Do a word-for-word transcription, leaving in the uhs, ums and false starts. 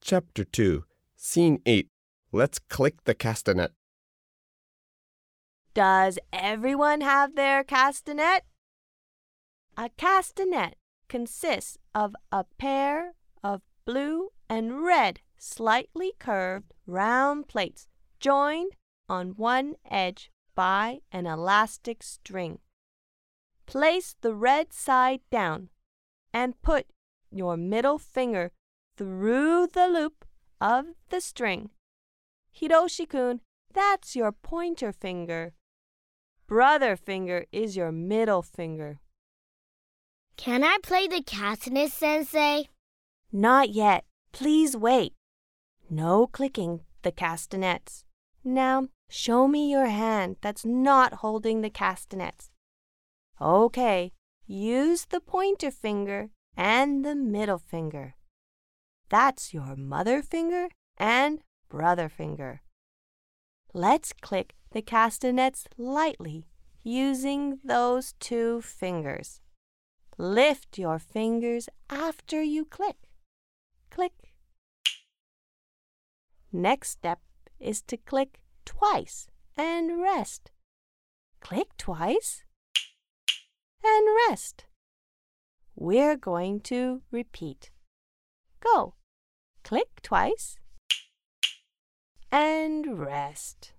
Chapter two, Scene eight. Let's click the castanet. Does everyone have their castanet? A castanet consists of a pair of blue and red slightly curved round plates joined on one edge by an elastic string. Place the red side down and put your middle finger through the loop of the string. Hiroshi-kun, that's your pointer finger. Brother finger is your middle finger. Can I play the castanet, Sensei? Not yet. Please wait. No clicking the castanets. Now, show me your hand that's not holding the castanets. Okay, use the pointer finger and the middle finger. That's your mother finger and brother finger. Let's click the castanets lightly using those two fingers. Lift your fingers after you click. Click. Next step is to click twice and rest. Click twice and rest. We're going to repeat. Go. Click twice and rest.